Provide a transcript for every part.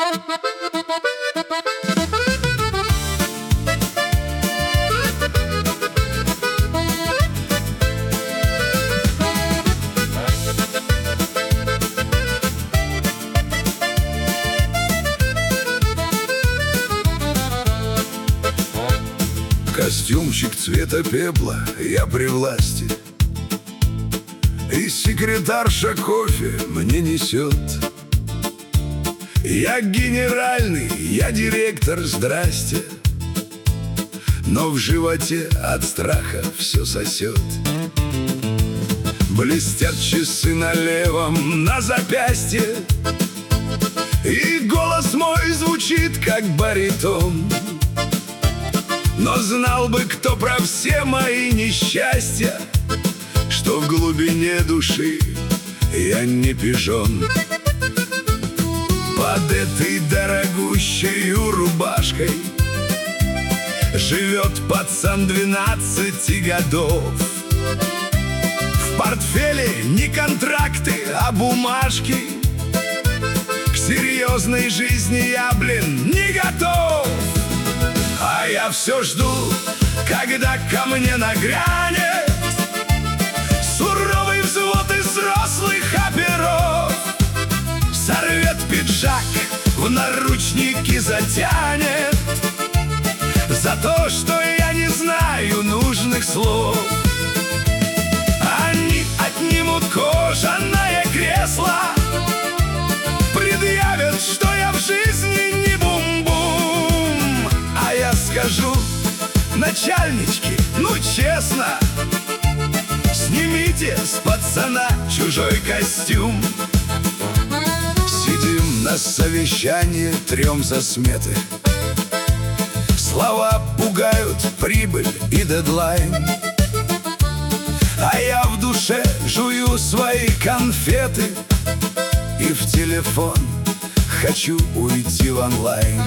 Костюмчик цвета пепла, я при власти, и секретарша кофе мне несет. Я генеральный, я директор, здрасте, но в животе от страха все сосет. Блестят часы на левом, на запястье, и голос мой звучит как баритон. Но знал бы кто про все мои несчастья, что в глубине души я не пижон. Под этой дорогущей рубашкой живет пацан 12 годов. В портфеле не контракты, а бумажки. К серьезной жизни я, не готов. А я все жду, когда ко мне нагрянет суровый взвод из взрослых оперов. Сорвет пиджак, в наручники затянет за то, что я не знаю нужных слов. Они отнимут кожаное кресло, предъявят, что я в жизни не бум-бум. А я скажу: начальнички, ну честно, снимите с пацана чужой костюм. Сидим на совещании, трем за сметы. Слова пугают, прибыль и дедлайн. А я в душе жую свои конфеты и в телефон хочу уйти в онлайн.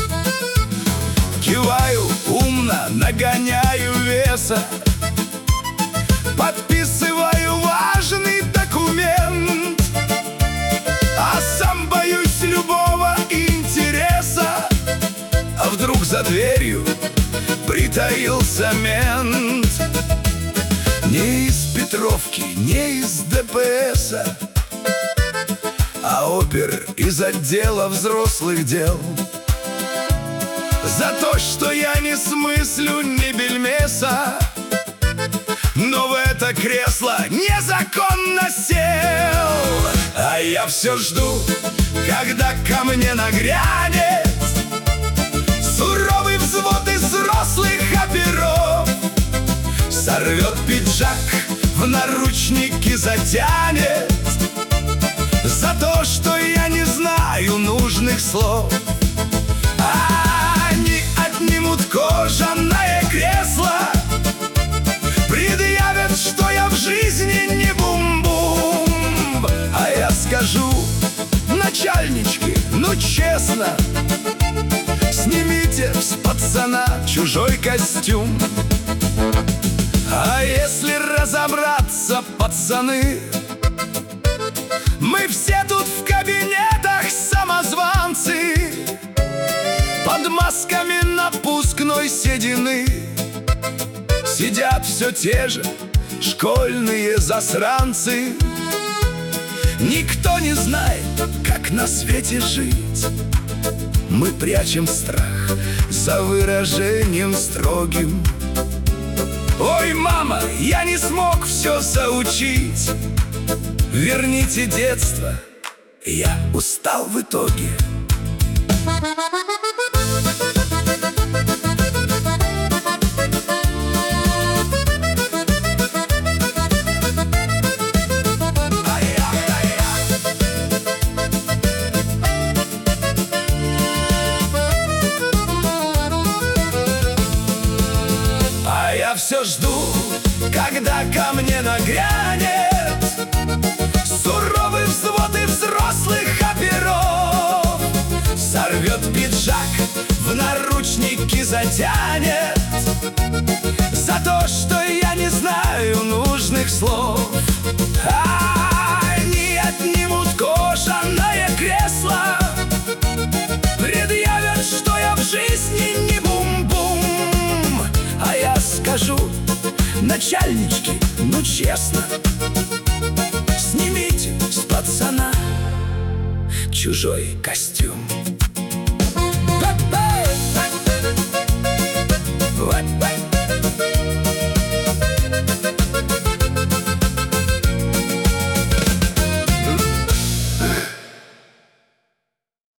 Киваю умно, нагоняю веса, подписываю важный документ, а сам боюсь любого интереса. А вдруг за дверью притаился мент? Не из Петровки, не из ДПСа, а опер из отдела взрослых дел. За то, что я не смыслю ни бельмеса, но в это кресло незаконно сел. А я все жду, когда ко мне нагрянет суровый взвод из взрослых оперов. Сорвет пиджак, в наручники затянет за то, что я не знаю нужных слов. Они отнимут кожаное кресло, предъявят, что я в жизни не бум-бум. А я скажу: начальнички, ну честно, снимите с пацана чужой костюм. А если разобраться, пацаны, мы все тут в кабинетах самозванцы, под масками напускной седины сидят все те же школьные засранцы. Никто не знает, как на свете жить. Мы прячем страх за выражением строгим. Ой, мама, я не смог все заучить. Верните детство, я устал в итоге. Я все жду, когда ко мне нагрянет суровый взвод из взрослых оперов. Сорвет пиджак, в наручники затянет за то, что я не знаю нужных слов. Они отнимут кожаное кресло, скажу: начальнички, ну честно, снимите с пацана чужой костюм.